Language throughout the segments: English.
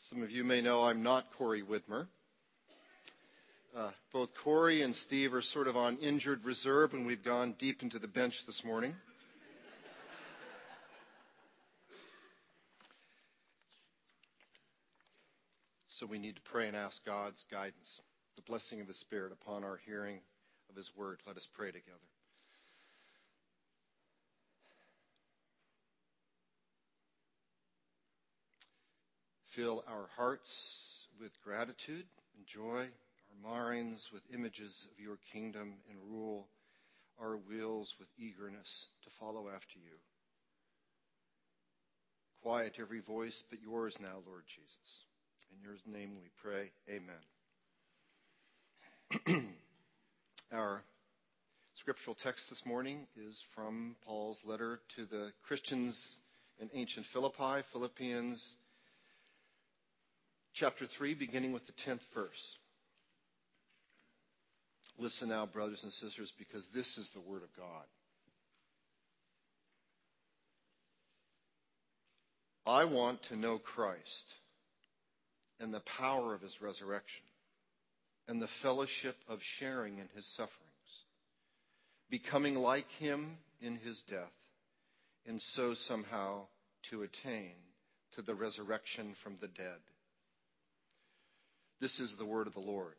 Some of you may know I'm not Corey Whitmer. Both Corey and Steve are sort of on injured reserve, and we've gone deep into the bench this morning. So we need to pray and ask God's guidance, the blessing of His Spirit upon our hearing of His Word. Let us pray together. Fill our hearts with gratitude and joy, our minds with images of your kingdom and rule, our wills with eagerness to follow after you. Quiet every voice but yours now, Lord Jesus. In your name we pray, amen. Our scriptural text this morning is from Paul's letter to the Christians in ancient Philippi, Philippians chapter 3, beginning with the 10th verse. Listen now, brothers and sisters, because this is the word of God. I want to know Christ and the power of His resurrection and the fellowship of sharing in His sufferings, becoming like Him in His death, and so somehow to attain to the resurrection from the dead. This is the word of the Lord.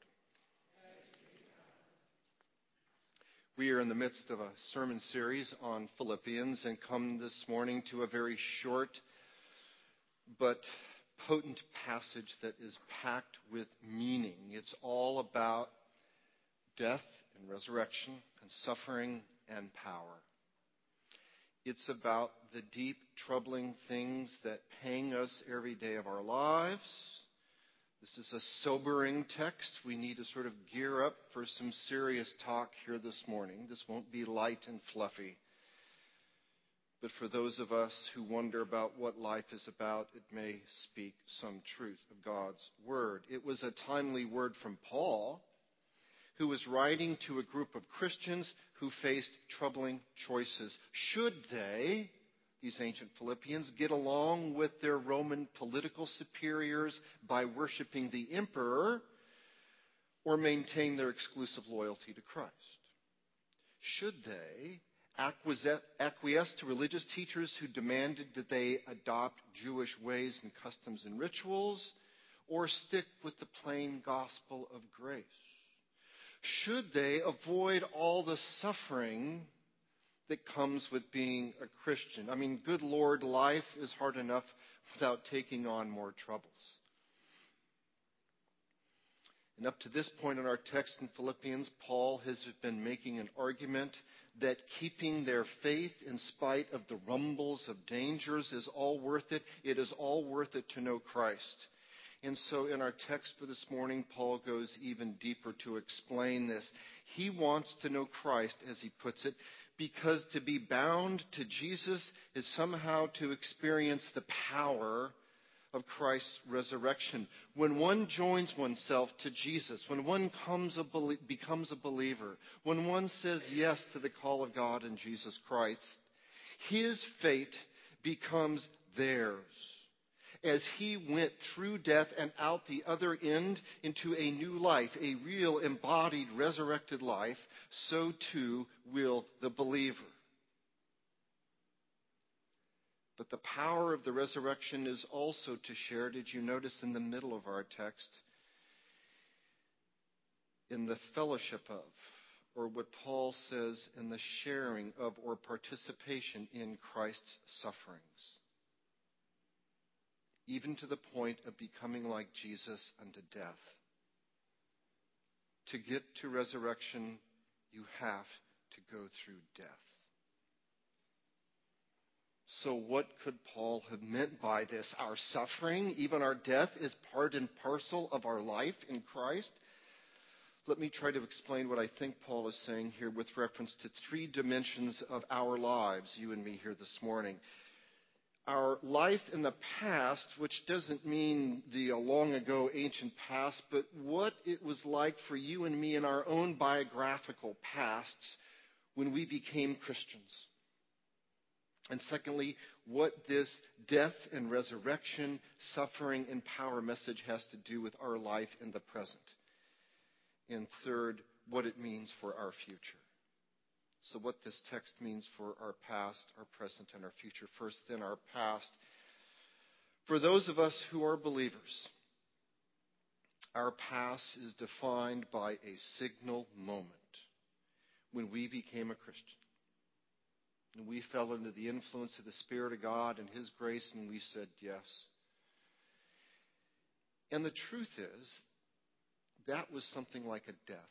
We are in the midst of a sermon series on Philippians and come this morning to a very short but potent passage that is packed with meaning. It's all about death and resurrection and suffering and power. It's about the deep, troubling things that pang us every day of our lives. This is a sobering text. We need to sort of gear up for some serious talk here this morning. This won't be light and fluffy. But for those of us who wonder about what life is about, it may speak some truth of God's word. It was a timely word from Paul, who was writing to a group of Christians who faced troubling choices. Should they, these ancient Philippians, get along with their Roman political superiors by worshiping the emperor, or maintain their exclusive loyalty to Christ? Should they acquiesce to religious teachers who demanded that they adopt Jewish ways and customs and rituals, or stick with the plain gospel of grace? Should they avoid all the suffering that comes with being a Christian? I mean, good Lord, life is hard enough without taking on more troubles. And up to this point in our text in Philippians, Paul has been making an argument that keeping their faith in spite of the rumbles of dangers is all worth it. It is all worth it to know Christ. And so in our text for this morning, Paul goes even deeper to explain this. He wants to know Christ, as he puts it, because to be bound to Jesus is somehow to experience the power of Christ's resurrection. When one joins oneself to Jesus, when one becomes a believer, when one says yes to the call of God in Jesus Christ, his fate becomes theirs. As he went through death and out the other end into a new life, a real embodied resurrected life, so too will the believer. But the power of the resurrection is also to share, did you notice in the middle of our text, in the fellowship of, or what Paul says in the sharing of or participation in Christ's sufferings. Even to the point of becoming like Jesus unto death. To get to resurrection, you have to go through death. So what could Paul have meant by this? Our suffering, even our death, is part and parcel of our life in Christ? Let me try to explain what I think Paul is saying here with reference to three dimensions of our lives, you and me here this morning. Our life in the past, which doesn't mean the long ago ancient past, but what it was like for you and me in our own biographical pasts when we became Christians. And secondly, what this death and resurrection, suffering and power message has to do with our life in the present. And third, what it means for our future. So what this text means for our past, our present, and our future. First, then, our past. For those of us who are believers, our past is defined by a signal moment when we became a Christian. And we fell into the influence of the Spirit of God and His grace, and we said yes. And the truth is, that was something like a death.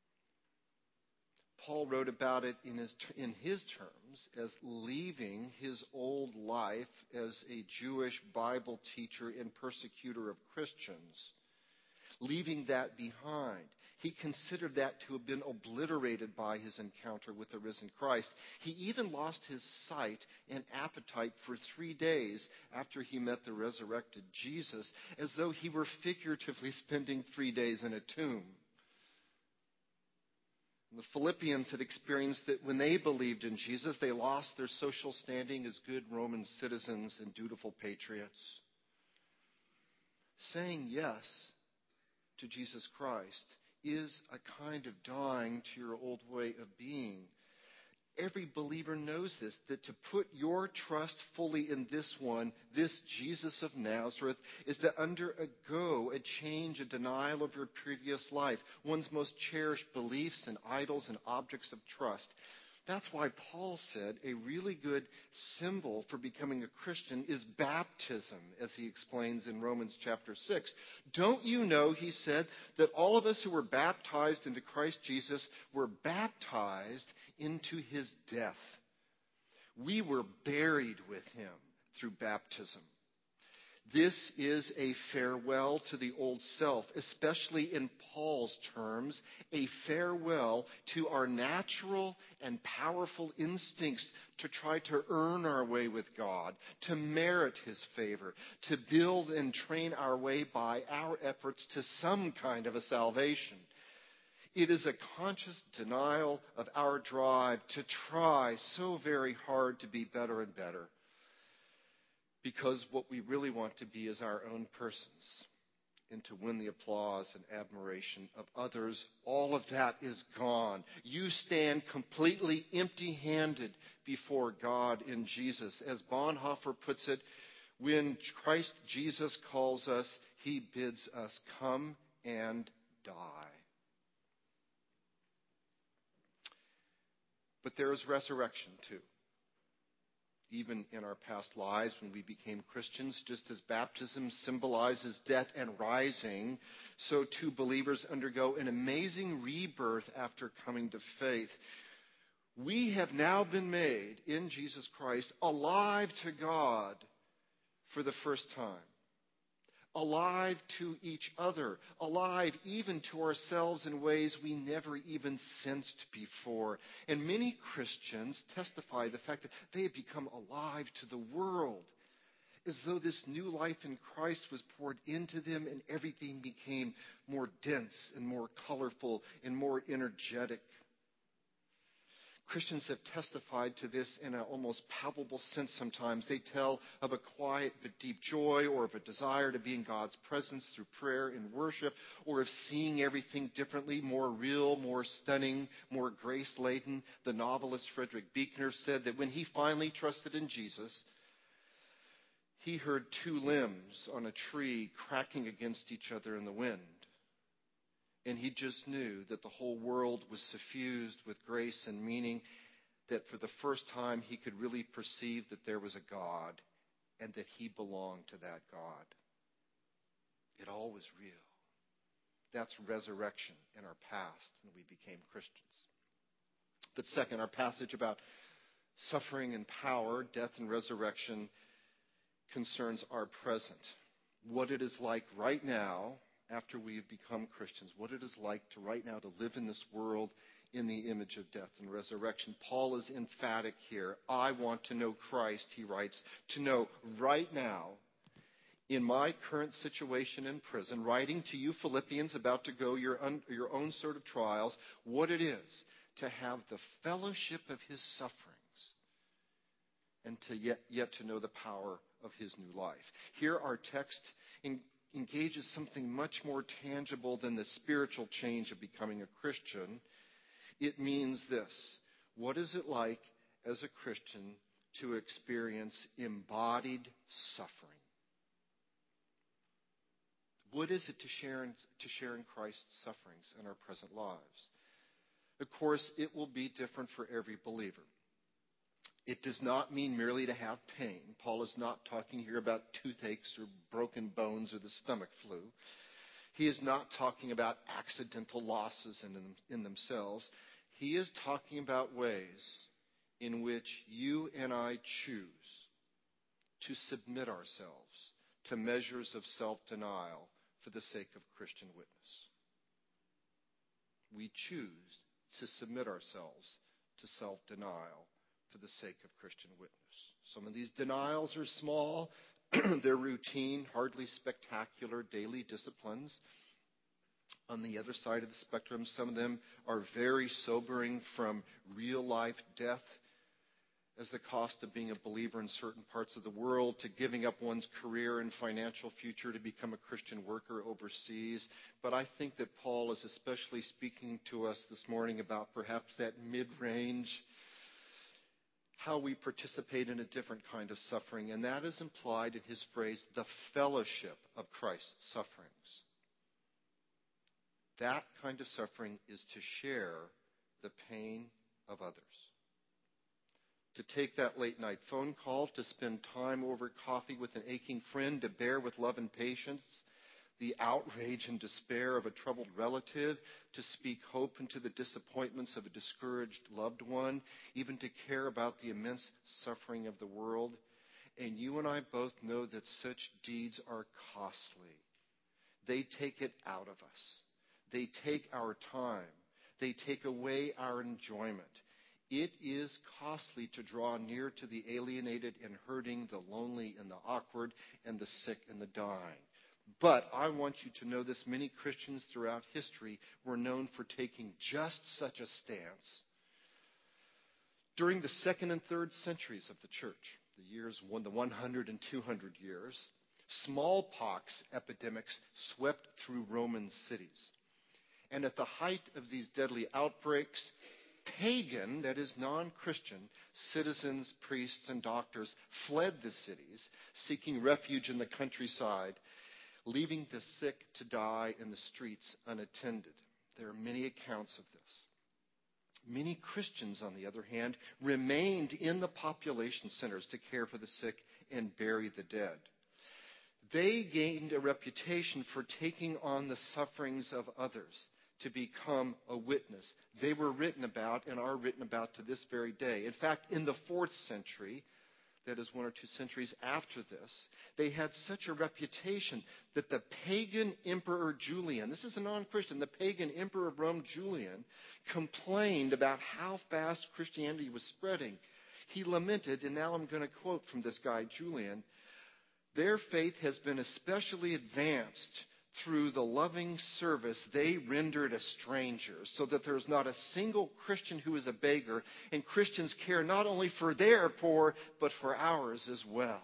Paul wrote about it in his terms as leaving his old life as a Jewish Bible teacher and persecutor of Christians, leaving that behind. He considered that to have been obliterated by his encounter with the risen Christ. He even lost his sight and appetite for 3 days after he met the resurrected Jesus, as though he were figuratively spending 3 days in a tomb. The Philippians had experienced that when they believed in Jesus, they lost their social standing as good Roman citizens and dutiful patriots. Saying yes to Jesus Christ is a kind of dying to your old way of being. Every believer knows this, that to put your trust fully in this one, this Jesus of Nazareth, is to undergo a change, a denial of your previous life, one's most cherished beliefs and idols and objects of trust. That's why Paul said a really good symbol for becoming a Christian is baptism, as he explains in Romans chapter 6. Don't you know, he said, that all of us who were baptized into Christ Jesus were baptized into his death? We were buried with him through baptism. This is a farewell to the old self, especially in Paul's terms, a farewell to our natural and powerful instincts to try to earn our way with God, to merit his favor, to build and train our way by our efforts to some kind of a salvation. It is a conscious denial of our drive to try so very hard to be better and better. Because what we really want to be is our own persons, and to win the applause and admiration of others. All of that is gone. You stand completely empty-handed before God in Jesus. As Bonhoeffer puts it, when Christ Jesus calls us, he bids us come and die. But there is resurrection too. Even in our past lives when we became Christians, just as baptism symbolizes death and rising, so too believers undergo an amazing rebirth after coming to faith. We have now been made in Jesus Christ alive to God for the first time. Alive to each other, alive even to ourselves in ways we never even sensed before. And many Christians testify the fact that they have become alive to the world, as though this new life in Christ was poured into them and everything became more dense and more colorful and more energetic. Christians have testified to this in an almost palpable sense sometimes. They tell of a quiet but deep joy, or of a desire to be in God's presence through prayer and worship, or of seeing everything differently, more real, more stunning, more grace-laden. The novelist Frederick Buechner said that when he finally trusted in Jesus, he heard two limbs on a tree cracking against each other in the wind. And he just knew that the whole world was suffused with grace and meaning, that for the first time he could really perceive that there was a God and that he belonged to that God. It all was real. That's resurrection in our past when we became Christians. But second, our passage about suffering and power, death and resurrection, concerns our present. What it is like right now, after we have become Christians, what it is like to right now to live in this world in the image of death and resurrection. Paul is emphatic here. I want to know Christ, he writes, to know right now, in my current situation in prison, writing to you Philippians about to go your own sort of trials, what it is to have the fellowship of his sufferings, and to yet to know the power of his new life. Here our text engages something much more tangible than the spiritual change of becoming a Christian. It means this: what is it like as a Christian to experience embodied suffering? What is it to share in Christ's sufferings in our present lives? Of course, it will be different for every believer. It does not mean merely to have pain. Paul is not talking here about toothaches or broken bones or the stomach flu. He is not talking about accidental losses in themselves. He is talking about ways in which you and I choose to submit ourselves to measures of self-denial for the sake of Christian witness. We choose to submit ourselves to self-denial for the sake of Christian witness. Some of these denials are small. They're routine, hardly spectacular daily disciplines. On the other side of the spectrum, some of them are very sobering, from real-life death as the cost of being a believer in certain parts of the world, to giving up one's career and financial future to become a Christian worker overseas. But I think that Paul is especially speaking to us this morning about perhaps that mid-range, how we participate in a different kind of suffering, and that is implied in his phrase, the fellowship of Christ's sufferings. That kind of suffering is to share the pain of others. To take that late-night phone call, to spend time over coffee with an aching friend, to bear with love and patience the outrage and despair of a troubled relative, to speak hope into the disappointments of a discouraged loved one, even to care about the immense suffering of the world. And you and I both know that such deeds are costly. They take it out of us. They take our time. They take away our enjoyment. It is costly to draw near to the alienated and hurting, the lonely and the awkward, and the sick and the dying. But I want you to know this: many Christians throughout history were known for taking just such a stance. During the 2nd and 3rd centuries of the church, the years, the 100 and 200 years, smallpox epidemics swept through Roman cities. And at the height of these deadly outbreaks, pagan, that is non-Christian, citizens, priests, and doctors fled the cities, seeking refuge in the countryside, leaving the sick to die in the streets unattended. There are many accounts of this. Many Christians, on the other hand, remained in the population centers to care for the sick and bury the dead. They gained a reputation for taking on the sufferings of others to become a witness. They were written about and are written about to this very day. In fact, in the 4th century, that is 1 or 2 centuries after this, they had such a reputation that the pagan Emperor Julian, this is a non-Christian, the pagan Emperor of Rome, Julian, complained about how fast Christianity was spreading. He lamented, and now I'm going to quote from this guy, Julian, "Their faith has been especially advanced through the loving service they rendered a stranger, so that there is not a single Christian who is a beggar, and Christians care not only for their poor, but for ours as well."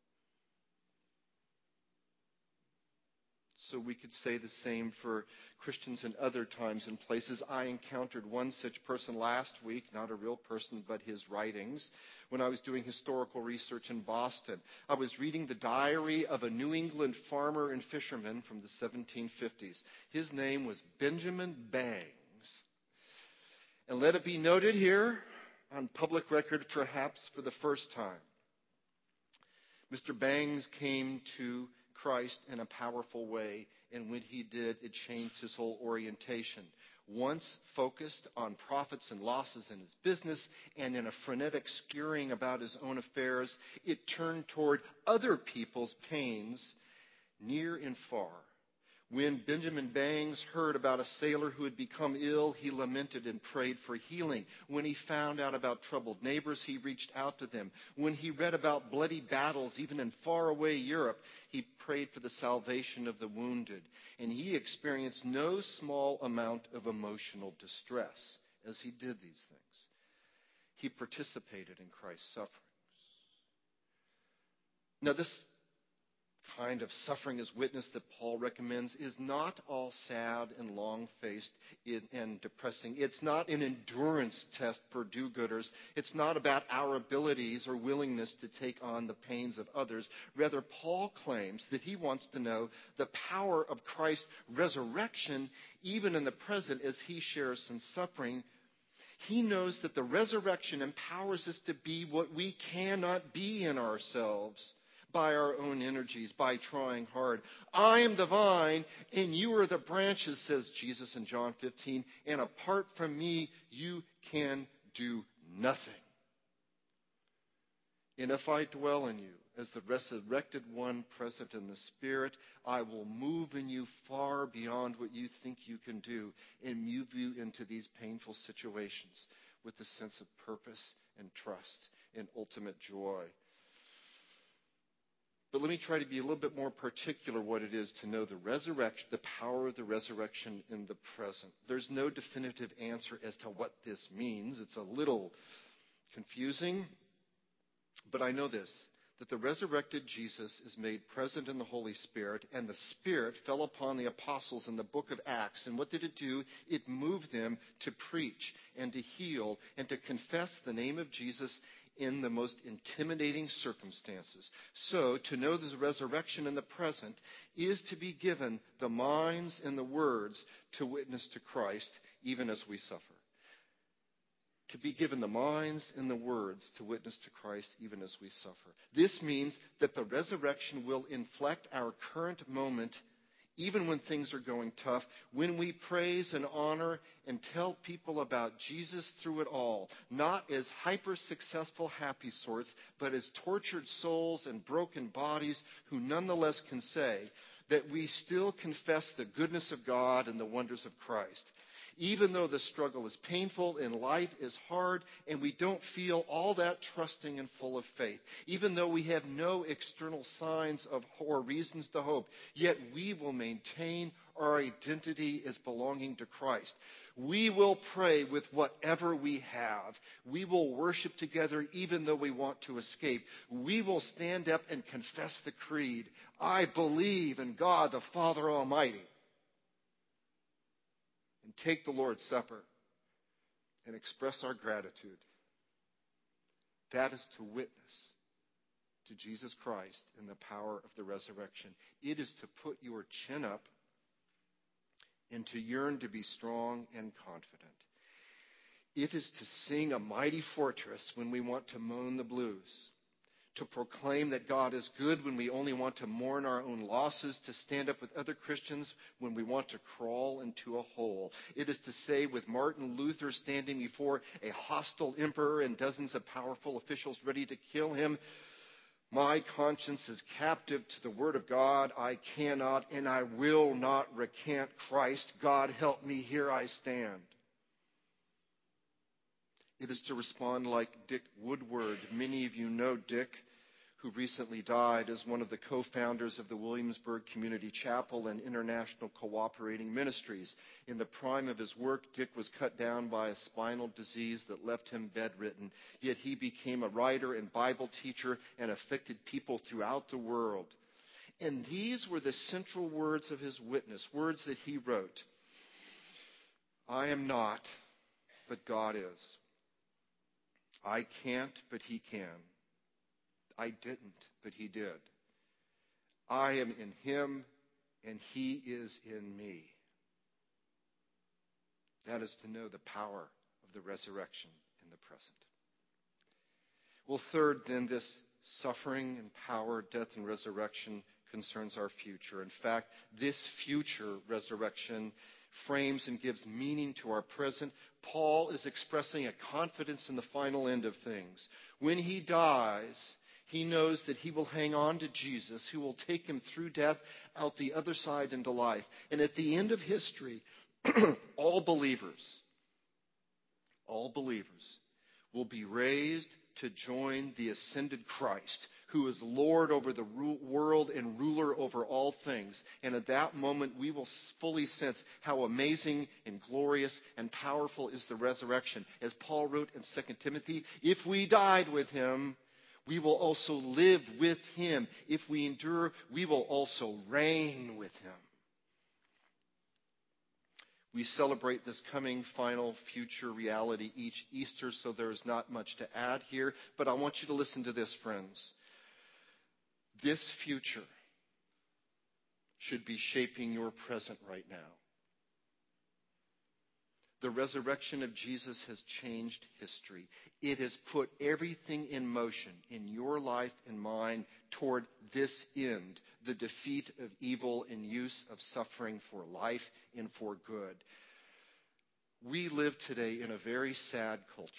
So we could say the same for Christians in other times and places. I encountered one such person last week, not a real person, but his writings, when I was doing historical research in Boston. I was reading the diary of a New England farmer and fisherman from the 1750s. His name was Benjamin Bangs. And let it be noted here, on public record perhaps for the first time, Mr. Bangs came to Christ in a powerful way, and when he did, it changed his whole orientation. Once focused on profits and losses in his business and in a frenetic scurrying about his own affairs, it turned toward other people's pains near and far. When Benjamin Bangs heard about a sailor who had become ill, he lamented and prayed for healing. When he found out about troubled neighbors, he reached out to them. When he read about bloody battles, even in faraway Europe, he prayed for the salvation of the wounded. And he experienced no small amount of emotional distress as he did these things. He participated in Christ's sufferings. Now, this kind of suffering as witness that Paul recommends is not all sad and long-faced and depressing. It's not an endurance test for do-gooders. It's not about our abilities or willingness to take on the pains of others. Rather, Paul claims that he wants to know the power of Christ's resurrection even in the present as he shares some suffering. He knows that the resurrection empowers us to be what we cannot be in ourselves by our own energies, by trying hard. I am the vine, and you are the branches, says Jesus in John 15, and apart from me, you can do nothing. And if I dwell in you as the resurrected one present in the Spirit, I will move in you far beyond what you think you can do and move you into these painful situations with a sense of purpose and trust and ultimate joy. But let me try to be a little bit more particular what it is to know the resurrection, the power of the resurrection in the present. There's no definitive answer as to what this means. It's a little confusing, but I know this, that the resurrected Jesus is made present in the Holy Spirit, and the Spirit fell upon the apostles in the book of Acts. And what did it do? It moved them to preach and to heal and to confess the name of Jesus in the most intimidating circumstances. So, to know the resurrection in the present is to be given the minds and the words to witness to Christ even as we suffer. To be given the minds and the words to witness to Christ even as we suffer. This means that the resurrection will inflect our current moment even when things are going tough, when we praise and honor and tell people about Jesus through it all, not as hyper-successful happy sorts, but as tortured souls and broken bodies who nonetheless can say that we still confess the goodness of God and the wonders of Christ. Even though the struggle is painful and life is hard and we don't feel all that trusting and full of faith, even though we have no external signs of or reasons to hope, yet we will maintain our identity as belonging to Christ. We will pray with whatever we have. We will worship together even though we want to escape. We will stand up and confess the creed. I believe in God the Father Almighty. And take the Lord's Supper and express our gratitude. That is to witness to Jesus Christ in the power of the resurrection. It is to put your chin up and to yearn to be strong and confident. It is to sing a mighty fortress when we want to moan the blues. To proclaim that God is good when we only want to mourn our own losses, to stand up with other Christians when we want to crawl into a hole. It is to say with Martin Luther standing before a hostile emperor and dozens of powerful officials ready to kill him, my conscience is captive to the word of God. I cannot and I will not recant Christ. God help me, here I stand. It is to respond like Dick Woodward. Many of you know Dick, who recently died as one of the co-founders of the Williamsburg Community Chapel and International Cooperating Ministries. In the prime of his work, Dick was cut down by a spinal disease that left him bedridden. Yet he became a writer and Bible teacher and affected people throughout the world. And these were the central words of his witness, words that he wrote. I am not, but God is. I can't, but he can. I didn't, but he did. I am in him, and he is in me. That is to know the power of the resurrection in the present. Well, third, then, this suffering and power, death and resurrection concerns our future. In fact, this future resurrection frames and gives meaning to our present. Paul is expressing a confidence in the final end of things. When he dies, he knows that he will hang on to Jesus, who will take him through death out the other side into life. And at the end of history, all believers will be raised to join the ascended Christ, who is Lord over the world and ruler over all things. And at that moment, we will fully sense how amazing and glorious and powerful is the resurrection. As Paul wrote in 2 Timothy, if we died with him, we will also live with him. If we endure, we will also reign with him. We celebrate this coming final future reality each Easter, so there is not much to add here. But I want you to listen to this, friends. This future should be shaping your present right now. The resurrection of Jesus has changed history. It has put everything in motion in your life and mine toward this end, the defeat of evil and use of suffering for life and for good. We live today in a very sad culture.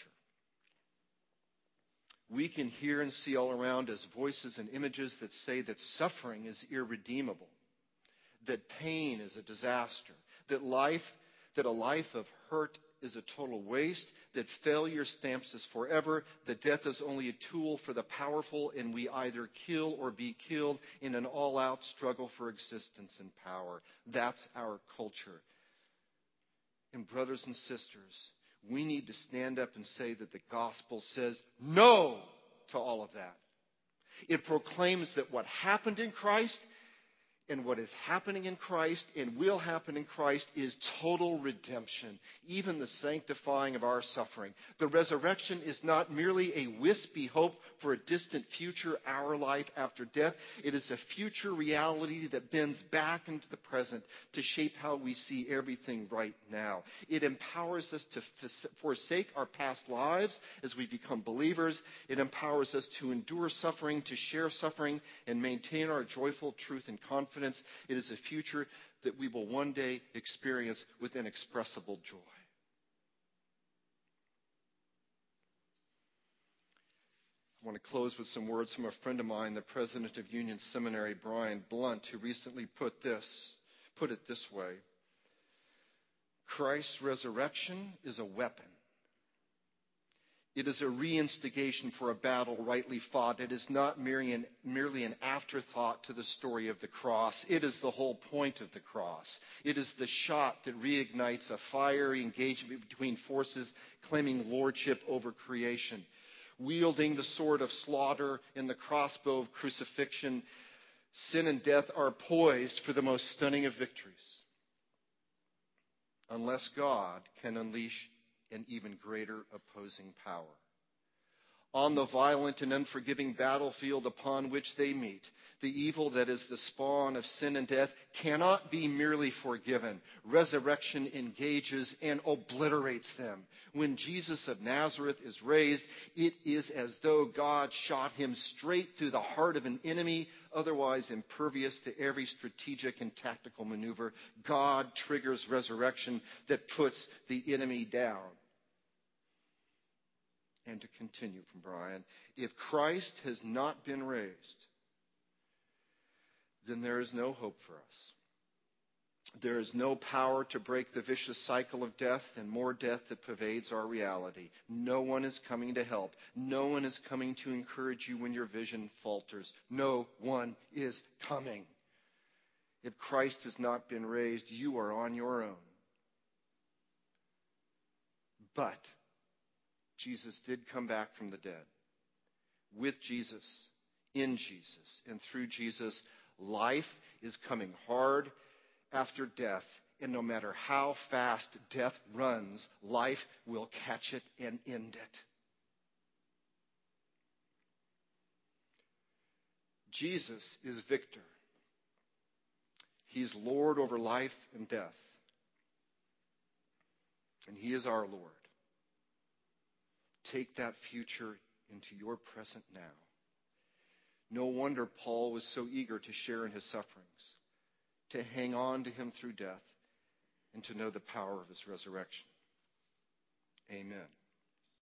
We can hear and see all around us voices and images that say that suffering is irredeemable, that pain is a disaster, that a life of hurt is a total waste, that failure stamps us forever, that death is only a tool for the powerful, and we either kill or be killed in an all-out struggle for existence and power. That's our culture. And brothers and sisters, we need to stand up and say that the gospel says no to all of that. It proclaims that what happened in Christ and what is happening in Christ and will happen in Christ is total redemption, even the sanctifying of our suffering. The resurrection is not merely a wispy hope for a distant future, our life after death. It is a future reality that bends back into the present to shape how we see everything right now. It empowers us to forsake our past lives as we become believers. It empowers us to endure suffering, to share suffering, and maintain our joyful truth and confidence. It is a future that we will one day experience with inexpressible joy. I want to close with some words from a friend of mine, the president of Union Seminary, Brian Blunt, who recently put it this way: Christ's resurrection is a weapon. It is a reinstigation for a battle rightly fought. It is not merely an afterthought to the story of the cross. It is the whole point of the cross. It is the shot that reignites a fiery engagement between forces claiming lordship over creation. Wielding the sword of slaughter and the crossbow of crucifixion, sin and death are poised for the most stunning of victories, unless God can unleash an even greater opposing power. On the violent and unforgiving battlefield upon which they meet, the evil that is the spawn of sin and death cannot be merely forgiven. Resurrection engages and obliterates them. When Jesus of Nazareth is raised, it is as though God shot him straight through the heart of an enemy, otherwise impervious to every strategic and tactical maneuver. God triggers resurrection that puts the enemy down. And to continue from Brian, if Christ has not been raised, then there is no hope for us. There is no power to break the vicious cycle of death and more death that pervades our reality. No one is coming to help. No one is coming to encourage you when your vision falters. No one is coming. If Christ has not been raised, you are on your own. But Jesus did come back from the dead. With Jesus, in Jesus, and through Jesus, life is coming hard after death. And no matter how fast death runs, life will catch it and end it. Jesus is victor. He's Lord over life and death. And he is our Lord. Take that future into your present now. No wonder Paul was so eager to share in his sufferings, to hang on to him through death, and to know the power of his resurrection. Amen.